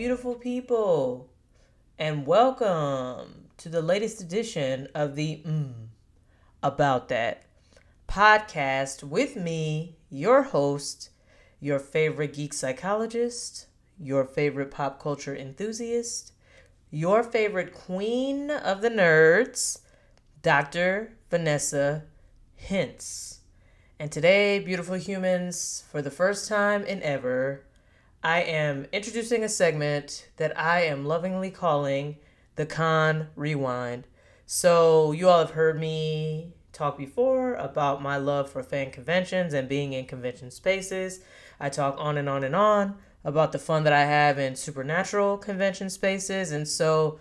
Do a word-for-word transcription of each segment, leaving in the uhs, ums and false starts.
beautiful people, and welcome to the latest edition of the mm, About That podcast with me, your host, your favorite geek psychologist, your favorite pop culture enthusiast, your favorite queen of the nerds, Doctor Vanessa Hintz. And today, beautiful humans, for the first time in ever, I am introducing a segment that I am lovingly calling the Con Rewind. So, you all have heard me talk before about my love for fan conventions and being in convention spaces. I talk on and on and on about the fun that I have in supernatural convention spaces. And so,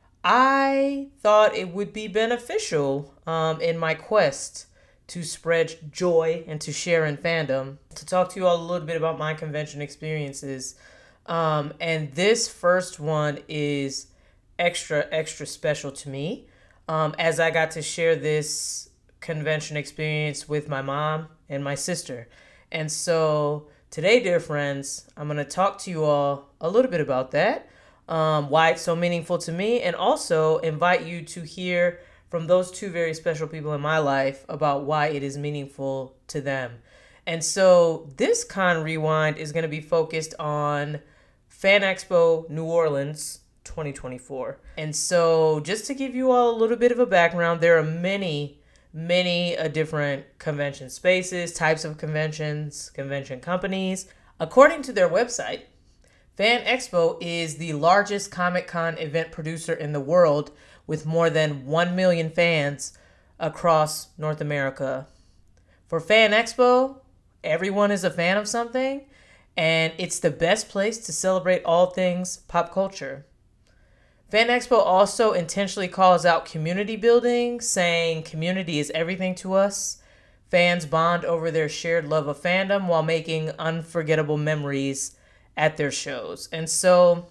I thought it would be beneficial um, in my quest to spread joy and to share in fandom, to talk to you all a little bit about my convention experiences. Um, and this first one is extra, extra special to me, um, as I got to share this convention experience with my mom and my sister. And so today, dear friends, I'm going to talk to you all a little bit about that, um, why it's so meaningful to me, and also invite you to hear from those two very special people in my life about why it is meaningful to them. And so this Con Rewind is going to be focused on Fan Expo New Orleans twenty twenty-four. And so just to give you all a little bit of a background, there are many, many uh, different convention spaces, types of conventions, convention companies. According to their website, Fan Expo is the largest Comic-Con event producer in the world, with more than one million fans across North America. For Fan Expo, everyone is a fan of something, and it's the best place to celebrate all things pop culture. Fan Expo also intentionally calls out community building, saying community is everything to us. Fans bond over their shared love of fandom while making unforgettable memories at their shows. And so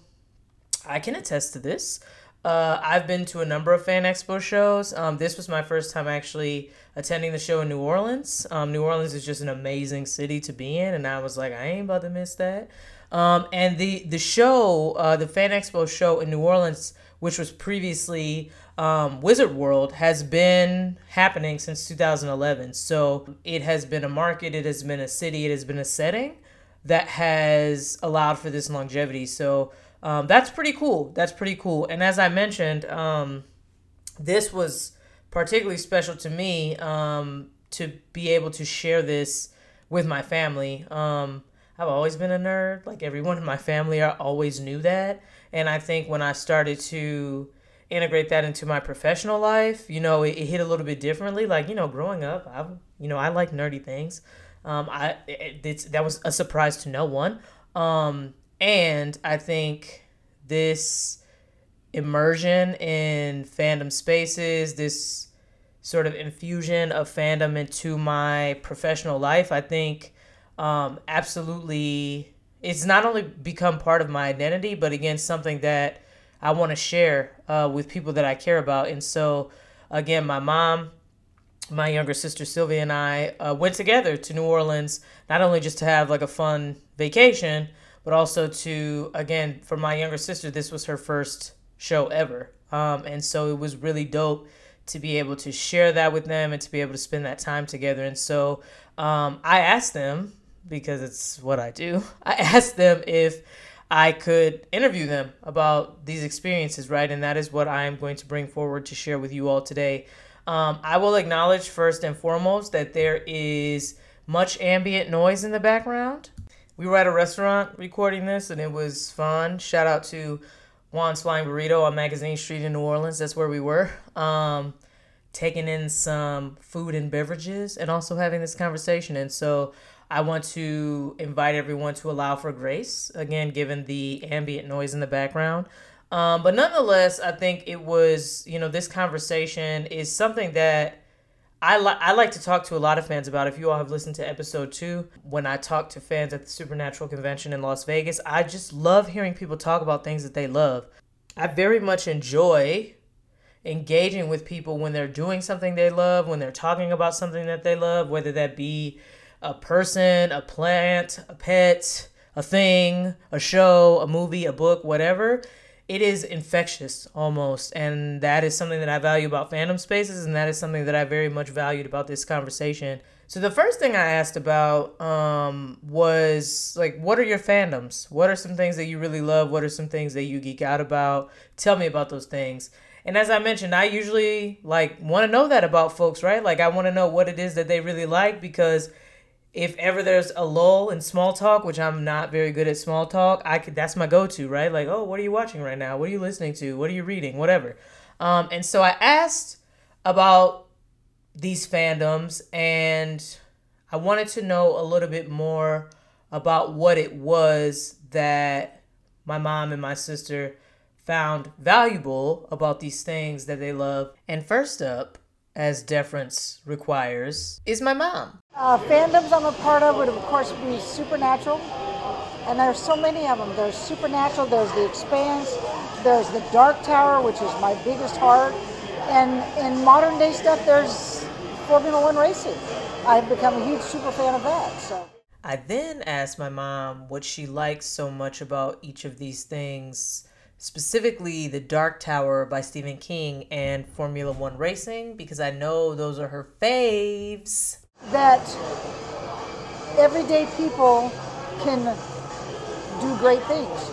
I can attest to this. Uh, I've been to a number of Fan Expo shows. Um, this was my first time actually attending the show in New Orleans. Um, New Orleans is just an amazing city to be in, and I was like, I ain't about to miss that. Um, and the the show, uh, the Fan Expo show in New Orleans, which was previously um, Wizard World, has been happening since two thousand eleven. So it has been a market, it has been a city, it has been a setting that has allowed for this longevity. So Um, that's pretty cool. That's pretty cool. And as I mentioned, um, this was particularly special to me um, to be able to share this with my family. Um, I've always been a nerd. Like everyone in my family, I always knew that. And I think when I started to integrate that into my professional life, you know, it, it hit a little bit differently. Like, you know, growing up, I, you know, I like nerdy things. Um, I it, it's, that was a surprise to no one. Um, And I think this immersion in fandom spaces, this sort of infusion of fandom into my professional life, I think um, absolutely it's not only become part of my identity, but again, something that I want to share uh, with people that I care about. And so, again, my mom, my younger sister Sylvia, and I uh, went together to New Orleans, not only just to have like a fun vacation, but also to, again, for my younger sister, this was her first show ever. Um, and so it was really dope to be able to share that with them and to be able to spend that time together. And so um, I asked them, because it's what I do, I asked them if I could interview them about these experiences, right? And that is what I am going to bring forward to share with you all today. Um, I will acknowledge first and foremost that there is much ambient noise in the background. We were at a restaurant recording this, and it was fun. Shout out to Juan's Flying Burrito on Magazine Street in New Orleans. That's where we were. Um, taking in some food and beverages and also having this conversation. And so I want to invite everyone to allow for grace, again, given the ambient noise in the background. Um, but nonetheless, I think it was, you know, this conversation is something that I, li- I like to talk to a lot of fans about. If you all have listened to episode two, when I talked to fans at the Supernatural Convention in Las Vegas, I just love hearing people talk about things that they love. I very much enjoy engaging with people when they're doing something they love, when they're talking about something that they love, whether that be a person, a plant, a pet, a thing, a show, a movie, a book, whatever, it is infectious almost. And that is something that I value about Fandom Spaces, and that is something that I very much valued about this conversation. So the first thing I asked about um, was, like, what are your fandoms? What are some things that you really love? What are some things that you geek out about? Tell me about those things. And as I mentioned, I usually, like, want to know that about folks, right? Like, I want to know what it is that they really like, because if ever there's a lull in small talk, which I'm not very good at small talk, I could that's my go-to, right? Like, oh, what are you watching right now? What are you listening to? What are you reading? Whatever. Um, and so I asked about these fandoms, and I wanted to know a little bit more about what it was that my mom and my sister found valuable about these things that they love. And first up, as deference requires, is my mom. Uh, fandoms I'm a part of would, of course, be Supernatural. And there's so many of them. There's Supernatural, there's The Expanse, there's The Dark Tower, which is my biggest heart. And in modern day stuff, there's Formula One racing. I've become a huge super fan of that. So I then asked my mom what she likes so much about each of these things, specifically The Dark Tower by Stephen King and Formula One racing, because I know those are her faves. That everyday people can do great things.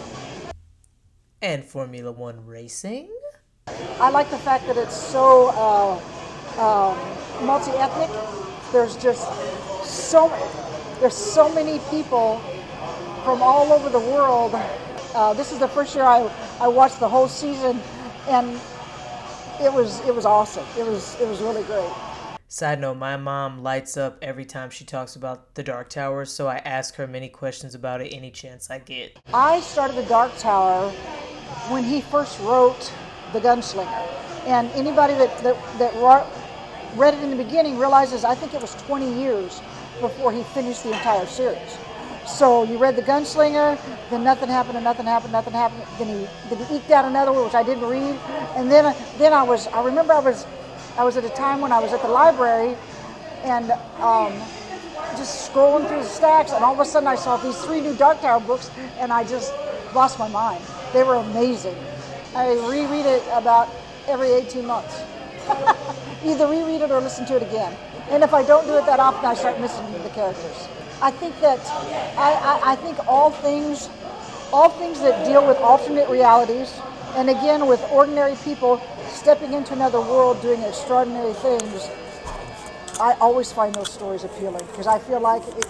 And Formula One racing? I like the fact that it's so uh, um, multi-ethnic. There's just so there's so many people from all over the world. Uh, this is the first year I, I watched the whole season, and it was it was awesome. It was it was really great. Side note, my mom lights up every time she talks about The Dark Tower, so I ask her many questions about it any chance I get. I started The Dark Tower when he first wrote The Gunslinger. And anybody that, that, that read it in the beginning realizes I think it was twenty years before he finished the entire series. So you read The Gunslinger, then nothing happened and nothing happened, nothing happened. Then he then he eked out another one, which I didn't read. And then then I was I remember I was I was at a time when I was at the library and um, just scrolling through the stacks, and all of a sudden I saw these three new Dark Tower books, and I just lost my mind. They were amazing. I reread it about every eighteen months. Either reread it or listen to it again. And if I don't do it that often, I start missing the characters. I think that I, I, I think all things, all things that deal with alternate realities, and again with ordinary people stepping into another world doing extraordinary things, I always find those stories appealing, because I feel like it,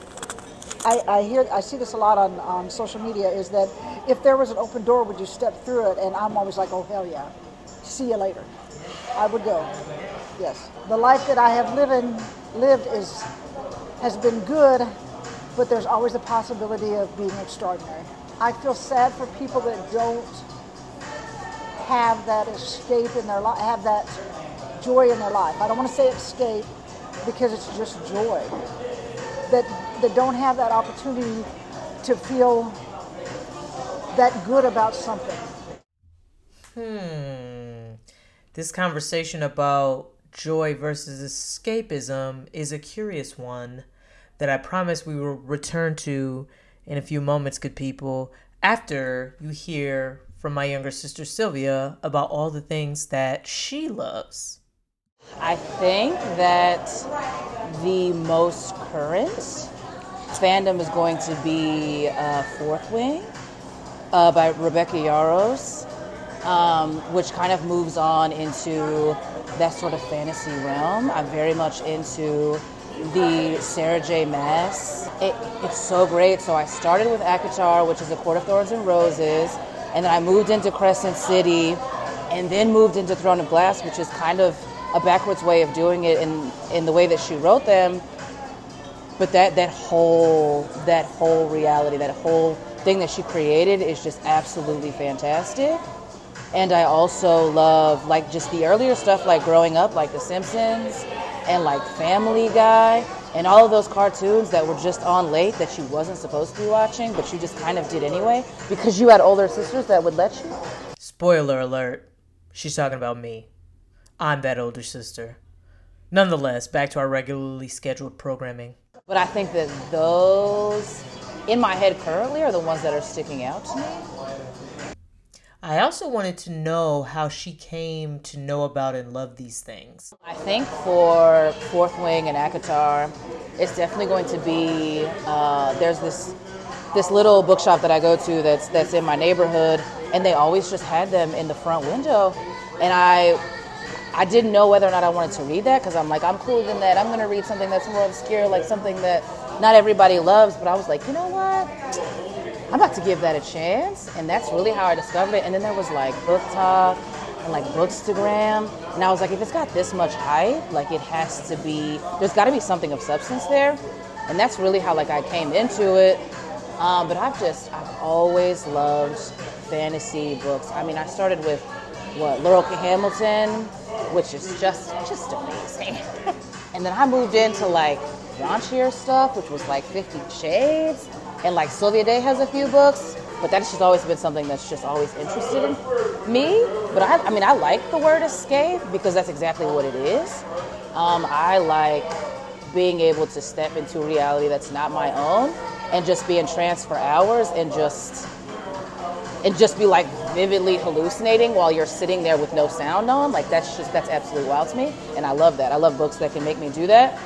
I, I hear I see this a lot on, on social media, is that if there was an open door, would you step through it? And I'm always like, oh hell yeah, see you later. I would go. Yes, the life that I have living, lived is has been good, but there's always a possibility of being extraordinary. I feel sad for people that don't have that escape in their life, have that joy in their life. I don't want to say escape, because it's just joy. That that don't have that opportunity to feel that good about something. Hmm. This conversation about joy versus escapism is a curious one that I promise we will return to in a few moments, good people, after you hear from my younger sister Sylvia about all the things that she loves. I think that the most current fandom is going to be uh, Fourth Wing uh, by Rebecca Yarros, um, which kind of moves on into that sort of fantasy realm. I'm very much into the Sarah J. Maas. It, it's so great. So I started with ACOTAR, which is A Court of Thorns and Roses, and then I moved into Crescent City, and then moved into Throne of Glass, which is kind of a backwards way of doing it in, in the way that she wrote them. But that, that whole that whole reality, that whole thing that she created is just absolutely fantastic. And I also love like just the earlier stuff, like growing up, like The Simpsons and like Family Guy and all of those cartoons that were just on late that you wasn't supposed to be watching, but you just kind of did anyway because you had older sisters that would let you. Spoiler alert, she's talking about me. I'm that older sister. Nonetheless, back to our regularly scheduled programming. But I think that those in my head currently are the ones that are sticking out to me. I also wanted to know how she came to know about and love these things. I think for Fourth Wing and ACOTAR, it's definitely going to be, uh, there's this this little bookshop that I go to that's that's in my neighborhood, and they always just had them in the front window. And I I didn't know whether or not I wanted to read that, because I'm like, I'm cooler than that. I'm going to read something that's more obscure, like something that not everybody loves. But I was like, you know what? I'm about to give that a chance. And that's really how I discovered it. And then there was like Book Talk and like Bookstagram. And I was like, if it's got this much hype, like it has to be, there's got to be something of substance there. And that's really how like I came into it. Um, but I've just, I've always loved fantasy books. I mean, I started with, what, Laurell K. Hamilton, which is just, just amazing. And then I moved into like raunchier stuff, which was like Fifty Shades. And like Sylvia Day has a few books, but that's just always been something that's just always interested in me. But I, I mean, I like the word escape because that's exactly what it is. Um, I like being able to step into a reality that's not my own and just be entranced for hours and just and just be like vividly hallucinating while you're sitting there with no sound on. Like that's just, that's absolutely wild to me. And I love that. I love books that can make me do that.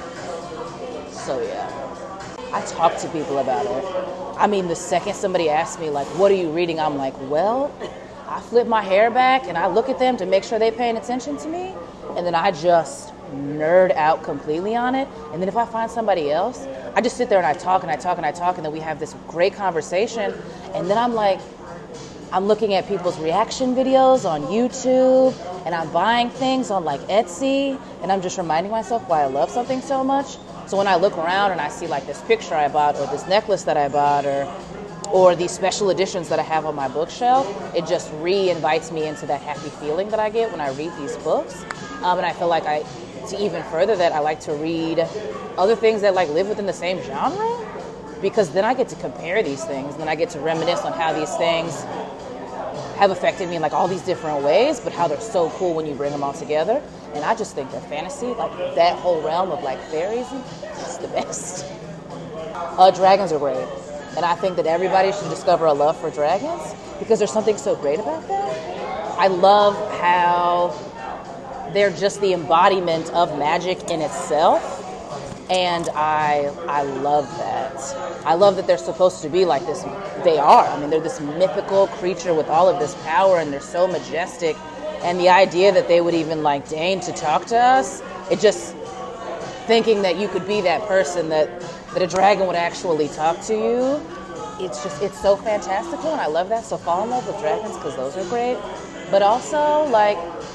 So yeah. I talk to people about it. I mean, the second somebody asks me, like, what are you reading? I'm like, well, I flip my hair back and I look at them to make sure they're paying attention to me. And then I just nerd out completely on it. And then if I find somebody else, I just sit there and I talk and I talk and I talk. And then we have this great conversation. And then I'm like, I'm looking at people's reaction videos on YouTube. And I'm buying things on like Etsy. And I'm just reminding myself why I love something so much. So when I look around and I see like this picture I bought or this necklace that I bought or or these special editions that I have on my bookshelf, it just re-invites me into that happy feeling that I get when I read these books. Um, and I feel like I, to even further that, I like to read other things that like live within the same genre, because then I get to compare these things, and then I get to reminisce on how these things have affected me in like all these different ways, but how they're so cool when you bring them all together. And I just think that fantasy, like that whole realm of like fairies, is the best. Uh, dragons are great. And I think that everybody should discover a love for dragons because there's something so great about that. I love how they're just the embodiment of magic in itself. And I I love that. I love that they're supposed to be like this. They are. I mean, they're this mythical creature with all of this power, and they're so majestic. And the idea that they would even like deign to talk to us, it just thinking that you could be that person that, that a dragon would actually talk to you. It's just, it's so fantastical, and I love that. So fall in love with dragons because those are great. But also, like,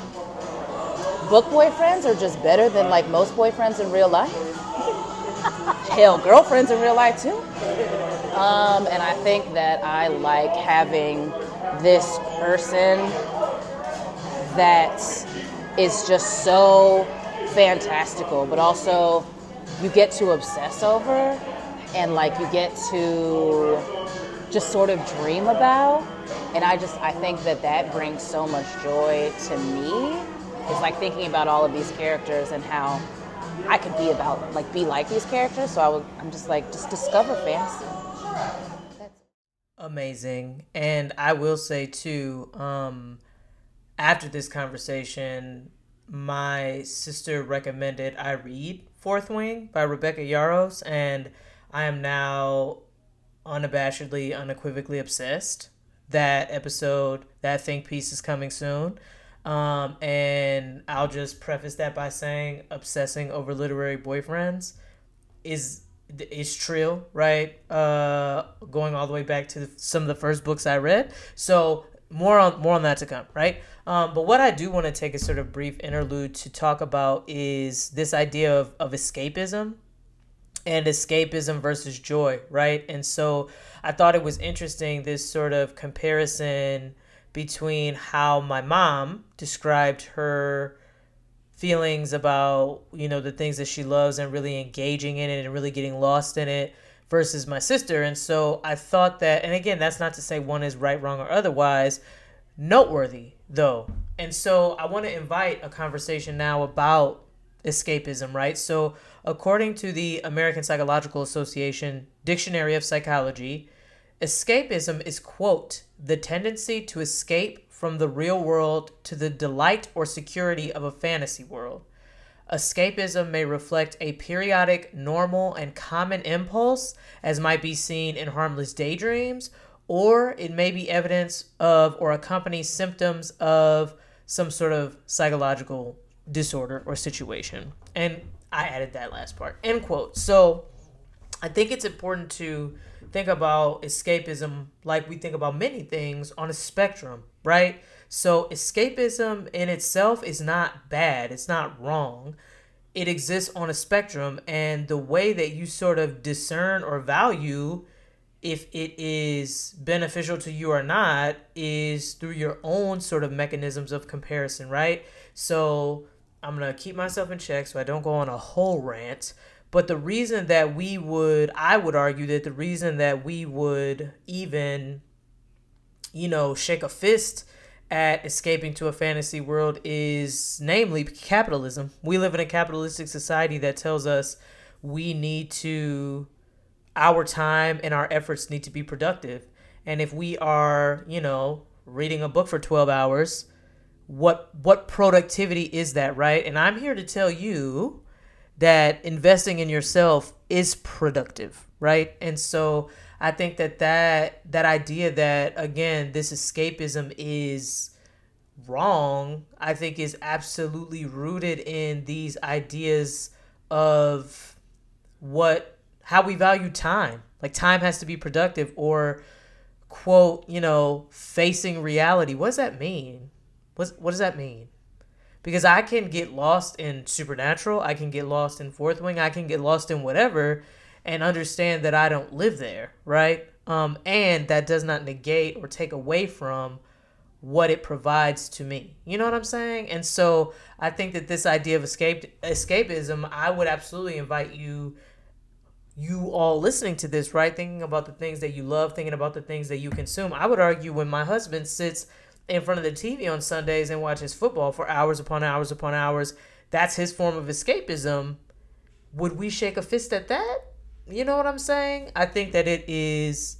book boyfriends are just better than like most boyfriends in real life. Hell, girlfriends in real life too. Um, and I think that I like having this person that is just so fantastical, but also you get to obsess over and like you get to just sort of dream about. And I just, I think that that brings so much joy to me. It's like thinking about all of these characters and how I could be about, like, be like these characters. So I would, I'm just like, just discover fantasy. That's amazing. And I will say too, um, after this conversation, my sister recommended I read Fourth Wing by Rebecca Yarros, and I am now unabashedly, unequivocally obsessed. That episode, that think piece is coming soon. Um, and I'll just preface that by saying obsessing over literary boyfriends is is trill, right? Uh, going all the way back to the, some of the first books I read. So more on more on that to come, right? Um, but what I do want to take a sort of brief interlude to talk about is this idea of, of escapism and escapism versus joy, right? And so I thought it was interesting, this sort of comparison between how my mom described her feelings about, you know, the things that she loves and really engaging in it and really getting lost in it versus my sister. And so I thought that, and again, that's not to say one is right, wrong, or otherwise, noteworthy though. And so I want to invite a conversation now about escapism, right? So, according to the American Psychological Association Dictionary of Psychology, escapism is, quote, the tendency to escape from the real world to the delight or security of a fantasy world. Escapism may reflect a periodic, normal, and common impulse, as might be seen in harmless daydreams, or it may be evidence of or accompany symptoms of some sort of psychological disorder or situation. And I added that last part, end quote. So I think it's important to think about escapism like we think about many things on a spectrum, right? So escapism in itself is not bad. It's not wrong. It exists on a spectrum, and the way that you sort of discern or value if it is beneficial to you or not is through your own sort of mechanisms of comparison, right? So I'm going to keep myself in check so I don't go on a whole rant. But the reason that we would, I would argue that the reason that we would even, you know, shake a fist at escaping to a fantasy world is namely capitalism. We live in a capitalistic society that tells us we need to, our time and our efforts need to be productive. And if we are, you know, reading a book for twelve hours, what what productivity is that, right? And I'm here to tell you that investing in yourself is productive, right? And so I think that that, that idea that, again, this escapism is wrong, I think is absolutely rooted in these ideas of what, how we value time. Like time has to be productive, or quote, you know, facing reality. What does that mean? What, what does that mean? Because I can get lost in Supernatural, I can get lost in Fourth Wing, I can get lost in whatever, and understand that I don't live there, right? Um, and that does not negate or take away from what it provides to me. You know what I'm saying? And so I think that this idea of escape escapism, I would absolutely invite you, you all listening to this, right? Thinking about the things that you love, thinking about the things that you consume. I would argue when my husband sits in front of the T V on Sundays and watches football for hours upon hours upon hours, that's his form of escapism. Would we shake a fist at that? You know what I'm saying? I think that it is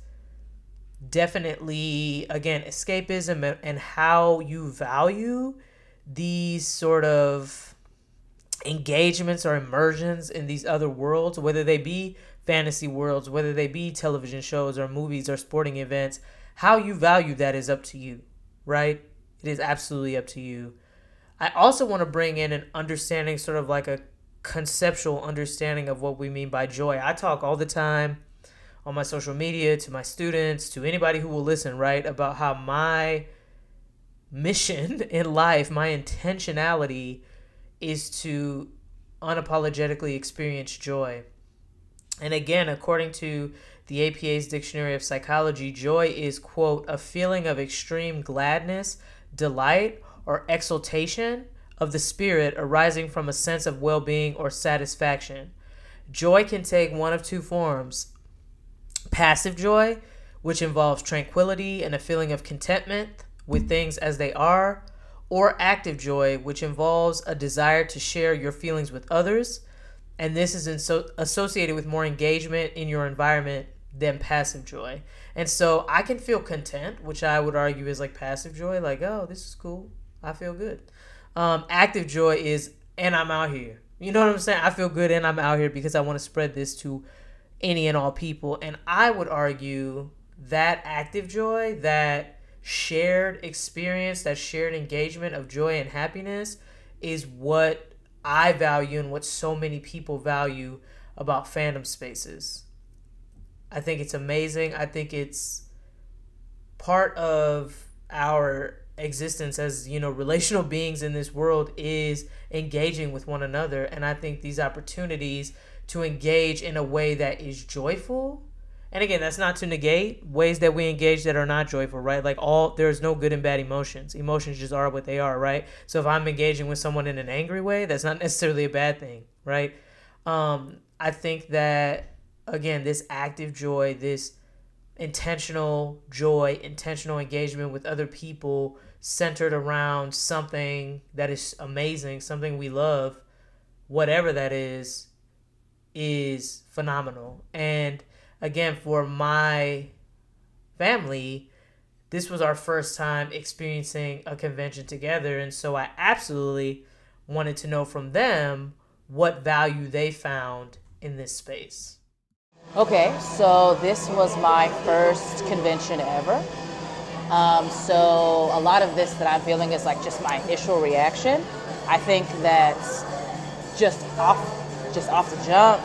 definitely, again, escapism and how you value these sort of engagements or immersions in these other worlds, whether they be fantasy worlds, whether they be television shows or movies or sporting events. How you value that is up to you, right? It is absolutely up to you. I also want to bring in an understanding, sort of like a conceptual understanding of what we mean by joy. I talk all the time on my social media to my students, to anybody who will listen, right, about how my mission in life, my intentionality is to unapologetically experience joy. And again, according to the A P A's Dictionary of Psychology, joy is, quote, a feeling of extreme gladness, delight, or exultation of the spirit arising from a sense of well-being or satisfaction. Joy can take one of two forms: passive joy, which involves tranquility and a feeling of contentment with things as they are, or active joy, which involves a desire to share your feelings with others, and this is in so associated with more engagement in your environment than passive joy. And so I can feel content, which I would argue is like passive joy, like, oh, this is cool, I feel good. Um, active joy is, and I'm out here. You know what I'm saying? I feel good and I'm out here because I want to spread this to any and all people. And I would argue that active joy, that shared experience, that shared engagement of joy and happiness is what I value and what so many people value about fandom spaces. I think it's amazing. I think it's part of our existence as, you know, relational beings in this world is engaging with one another. And I think these opportunities to engage in a way that is joyful, and again, that's not to negate ways that we engage that are not joyful, right? Like all, there's no good and bad emotions. Emotions just are what they are, right? So if I'm engaging with someone in an angry way, that's not necessarily a bad thing, right? Um, I think that, again, this active joy, this intentional joy, intentional engagement with other people centered around something that is amazing, something we love, whatever that is, is phenomenal. And again, for my family, this was our first time experiencing a convention together. And so I absolutely wanted to know from them what value they found in this space. Okay, so this was my first convention ever. Um, so a lot of this that I'm feeling is like just my initial reaction. I think that just off, just off the jump,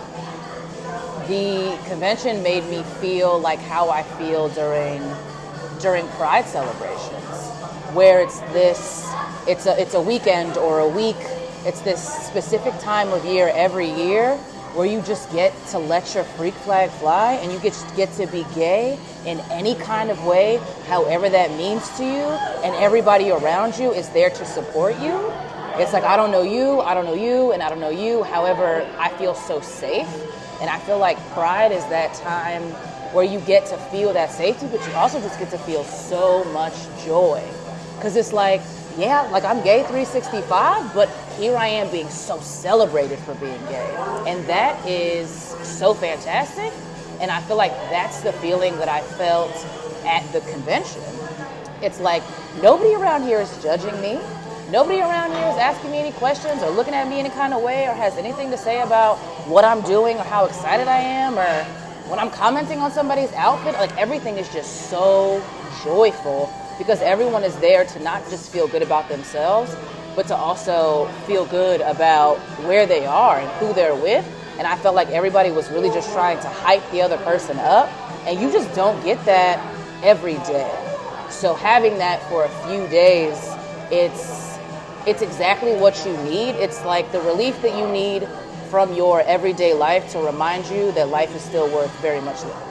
the convention made me feel like how I feel during during Pride celebrations, where it's this, it's a it's a weekend or a week. It's this specific time of year every year where you just get to let your freak flag fly, and you get get to be gay in any kind of way, however that means to you, and everybody around you is there to support you. It's like, I don't know you, I don't know you, and I don't know you. However, I feel so safe, and I feel like Pride is that time where you get to feel that safety, but you also just get to feel so much joy. Because it's like, yeah, like I'm gay three sixty-five, but here I am being so celebrated for being gay. And that is so fantastic. And I feel like that's the feeling that I felt at the convention. It's like, nobody around here is judging me. Nobody around here is asking me any questions or looking at me any kind of way or has anything to say about what I'm doing or how excited I am or when I'm commenting on somebody's outfit. Like, everything is just so joyful because everyone is there to not just feel good about themselves, but to also feel good about where they are and who they're with. And I felt like everybody was really just trying to hype the other person up, and you just don't get that every day. So having that for a few days, it's it's exactly what you need. It's like the relief that you need from your everyday life to remind you that life is still worth very much living.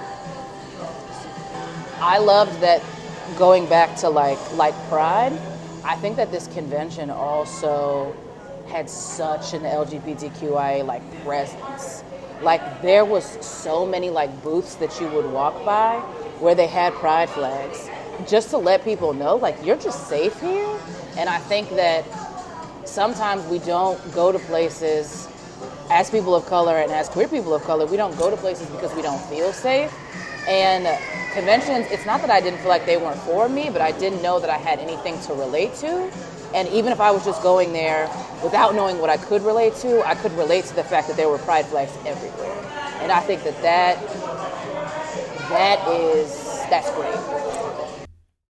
I loved that, going back to like like Pride, I think that this convention also had such an L G B T Q I A like presence. Like, there was so many like booths that you would walk by where they had Pride flags just to let people know, like, you're just safe here. And I think that sometimes we don't go to places as people of color and as queer people of color, we don't go to places because we don't feel safe. And conventions, it's not that I didn't feel like they weren't for me, but I didn't know that I had anything to relate to. And even if I was just going there without knowing what I could relate to, I could relate to the fact that there were Pride flags everywhere. And I think that that, that is, that's great.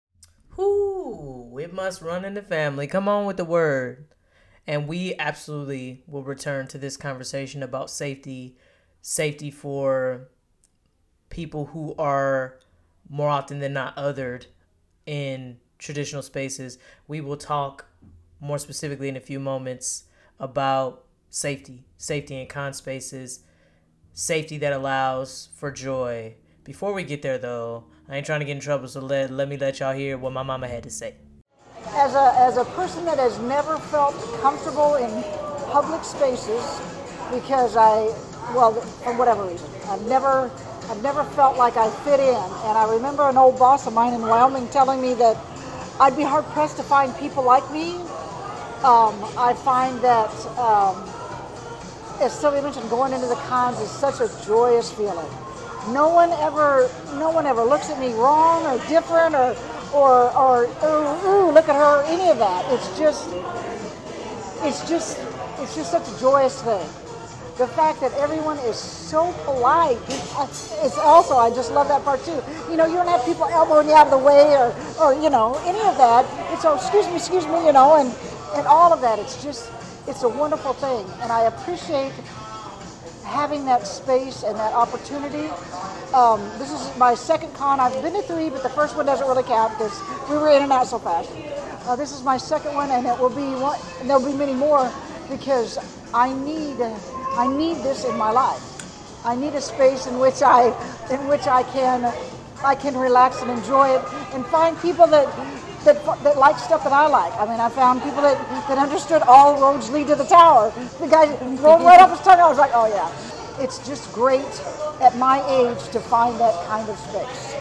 Ooh, it must run in the family. Come on with the word. And we absolutely will return to this conversation about safety, safety for people who are more often than not othered in traditional spaces. We will talk more specifically in a few moments about safety, safety in con spaces, safety that allows for joy. Before we get there, though, I ain't trying to get in trouble, so let, let me let y'all hear what my mama had to say. As a, as a person that has never felt comfortable in public spaces because I, well, for whatever reason, I've never, I've never felt like I fit in. And I remember an old boss of mine in Wyoming telling me that I'd be hard pressed to find people like me. Um, I find that, um, as Sylvia mentioned, going into the cons is such a joyous feeling. No one ever, no one ever looks at me wrong or different or, or, or, ooh, ooh, look at her, any of that. It's just, it's just, it's just such a joyous thing. The fact that everyone is so polite, it's also, I just love that part too. You know, you don't have people elbowing you out of the way or, or you know, any of that. It's, oh, excuse me, excuse me, you know, and, and all of that. It's just, it's a wonderful thing. And I appreciate having that space and that opportunity. Um, this is my second con. I've been to three, but the first one doesn't really count because we were in and out so fast. Uh, this is my second one, and it will be one, and there'll be many more because I need, I need this in my life. I need a space in which I, in which I can, I can relax and enjoy it, and find people that, that, that like stuff that I like. I mean, I found people that, that understood all roads lead to the tower. The guy rolled right off his tongue. I was like, oh yeah. It's just great at my age to find that kind of space.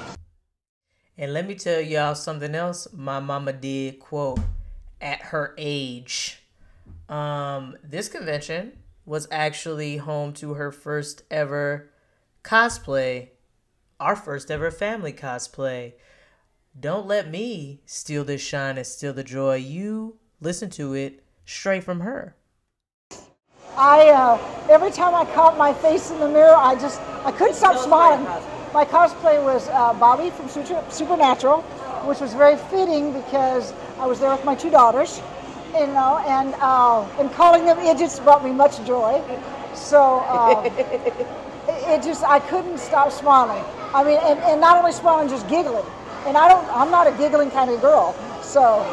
And let me tell y'all something else my mama did, quote, at her age. Um, this convention was actually home to her first ever cosplay, our first ever family cosplay. Don't let me steal this shine and steal the joy. You listen to it straight from her. I uh, every time I caught my face in the mirror, I just I couldn't stop smiling. My cosplay was uh, Bobby from Super- Supernatural, which was very fitting because I was there with my two daughters, you know, and uh, and calling them idiots brought me much joy. So uh, it, it just I couldn't stop smiling. I mean, and, and not only smiling, just giggling. And I don't I'm not a giggling kind of girl, so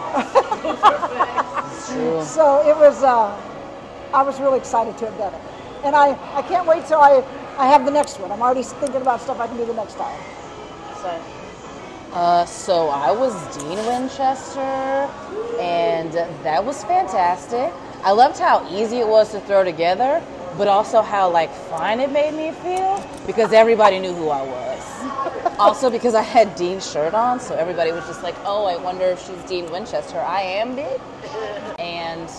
so it was. Uh, I was really excited to have done it. And I, I can't wait till I, I have the next one. I'm already thinking about stuff I can do the next time. So, uh, so I was Dean Winchester, and that was fantastic. I loved how easy it was to throw together, but also how like fine it made me feel because everybody knew who I was. Also because I had Dean's shirt on, so everybody was just like, oh, I wonder if she's Dean Winchester. I am big. And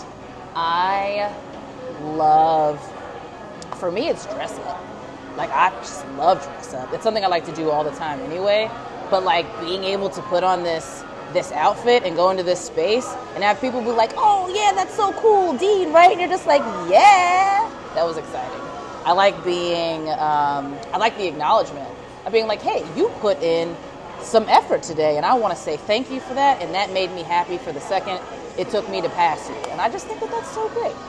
I love, for me, it's dress up. Like, I just love dress up. It's something I like to do all the time anyway. But, like, being able to put on this this outfit and go into this space and have people be like, oh, yeah, that's so cool, Dean, right? And you're just like, yeah. That was exciting. I like being, um, I like the acknowledgement of being like, hey, you put in some effort today, and I want to say thank you for that, and that made me happy for the second it took me to pass you. And I just think that that's so great.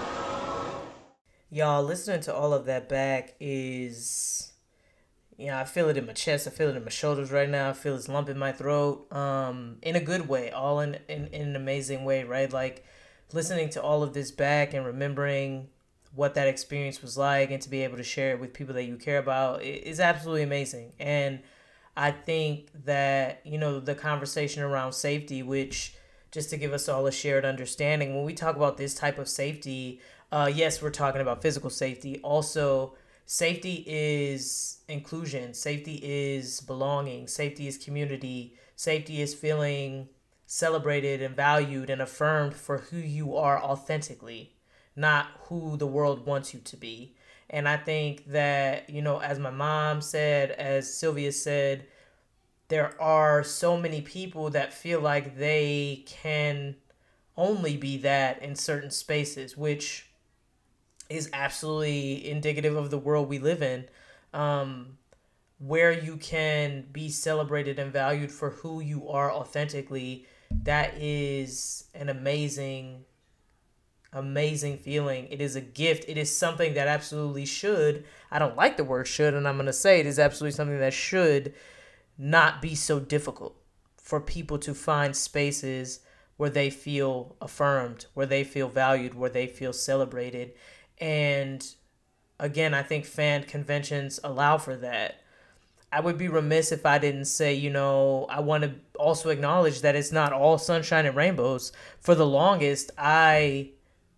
Y'all, listening to all of that back is, you know, I feel it in my chest. I feel it in my shoulders right now. I feel this lump in my throat, um, in a good way, all in, in, in an amazing way, right? Like, listening to all of this back and remembering what that experience was like and to be able to share it with people that you care about is absolutely amazing. And I think that, you know, the conversation around safety, which, just to give us all a shared understanding, when we talk about this type of safety, Uh, yes, we're talking about physical safety. Also, safety is inclusion. Safety is belonging. Safety is community. Safety is feeling celebrated and valued and affirmed for who you are authentically, not who the world wants you to be. And I think that, you know, as my mom said, as Sylvia said, there are so many people that feel like they can only be that in certain spaces, which is absolutely indicative of the world we live in, um, where you can be celebrated and valued for who you are authentically. That is an amazing, amazing feeling. It is a gift. It is something that absolutely should, I don't like the word should, and I'm going to say it is absolutely something that should not be so difficult for people to find spaces where they feel affirmed, where they feel valued, where they feel celebrated. And again, I think fan conventions allow for that. I would be remiss if I didn't say, you know, I want to also acknowledge that it's not all sunshine and rainbows. For the longest, I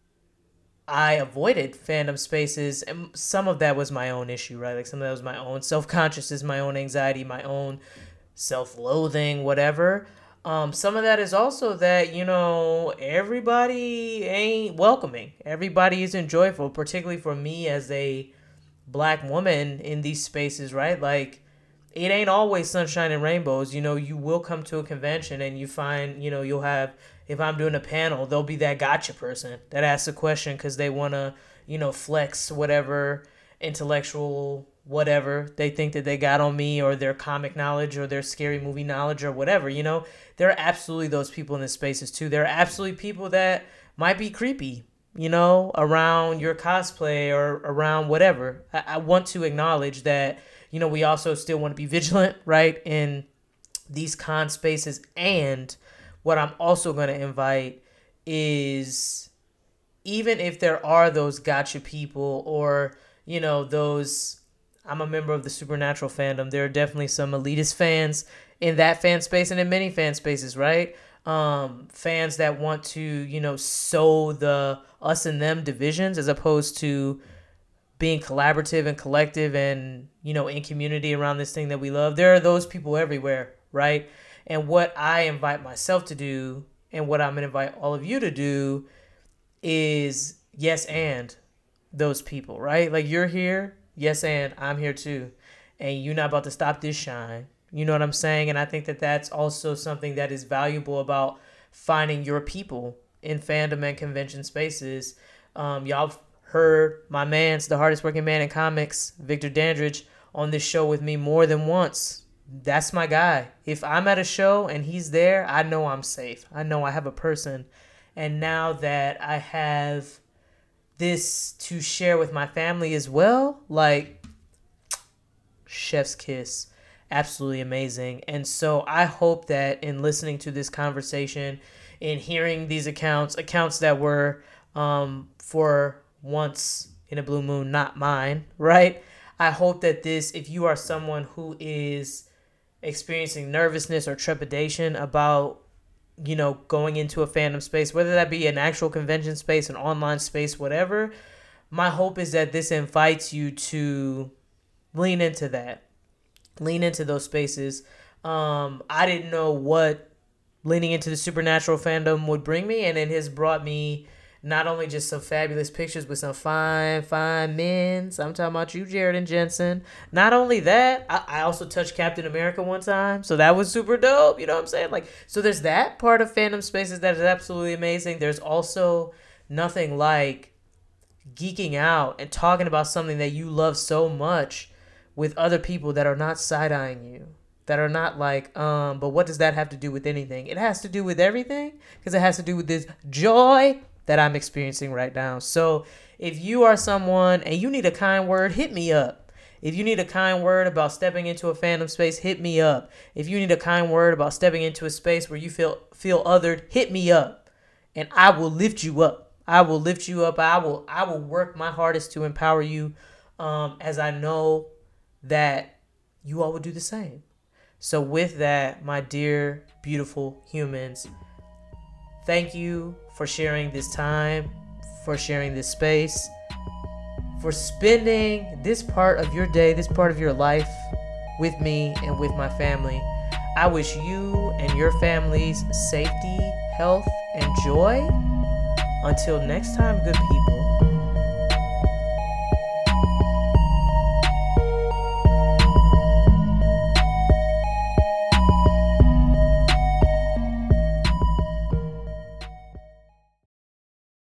I avoided fandom spaces, and some of that was my own issue, right? Like some of that was my own self-consciousness, my own anxiety, my own self-loathing, whatever. Um, some of that is also that, you know, everybody ain't welcoming. Everybody isn't joyful, particularly for me as a black woman in these spaces, right? Like, it ain't always sunshine and rainbows. You know, you will come to a convention and you find, you know, you'll have, if I'm doing a panel, there'll be that gotcha person that asks a question because they want to, you know, flex whatever intellectual whatever they think that they got on me, or their comic knowledge, or their scary movie knowledge, or whatever. You know, there are absolutely those people in the spaces too. There are absolutely people that might be creepy, you know, around your cosplay or around whatever. I, I want to acknowledge that, you know, we also still want to be vigilant, right, in these con spaces. And what I'm also going to invite is, even if there are those gotcha people, or, you know, those, I'm a member of the Supernatural fandom, there are definitely some elitist fans in that fan space and in many fan spaces, right? Um, fans that want to, you know, sow the us and them divisions as opposed to being collaborative and collective and, you know, in community around this thing that we love. There are those people everywhere, right? And what I invite myself to do, and what I'm going to invite all of you to do, is yes and those people, right? Like you're here, yes and I'm here too. And you're not about to stop this shine. You know what I'm saying? And I think that that's also something that is valuable about finding your people in fandom and convention spaces. Um, y'all heard my man's the hardest working man in comics, Victor Dandridge, on this show with me more than once. That's my guy. If I'm at a show and he's there, I know I'm safe. I know I have a person. And now that I have this to share with my family as well, like, chef's kiss. Absolutely amazing. And so I hope that in listening to this conversation, in hearing these accounts, accounts that were um, for once in a blue moon, not mine, right? I hope that this, if you are someone who is experiencing nervousness or trepidation about, you know, going into a fandom space, whether that be an actual convention space, an online space, whatever, my hope is that this invites you to lean into that. Lean into those spaces. Um, I didn't know what leaning into the supernatural fandom would bring me, and it has brought me not only just some fabulous pictures, but some fine, fine men. So I'm talking about you, Jared and Jensen. Not only that, I, I also touched Captain America one time, so that was super dope. You know what I'm saying? Like, so there's that part of fandom spaces that is absolutely amazing. There's also nothing like geeking out and talking about something that you love so much with other people that are not side-eyeing you, that are not like, um, but what does that have to do with anything? It has to do with everything, because it has to do with this joy that I'm experiencing right now. So if you are someone and you need a kind word, hit me up. If you need a kind word about stepping into a fandom space, hit me up. If you need a kind word about stepping into a space where you feel feel othered, hit me up, and I will lift you up. I will lift you up. I will I will work my hardest to empower you, um, as I know that you all would do the same. So with that, my dear, beautiful humans, thank you for sharing this time, for sharing this space, for spending this part of your day, this part of your life with me and with my family. I wish you and your families safety, health, and joy. Until next time, good people.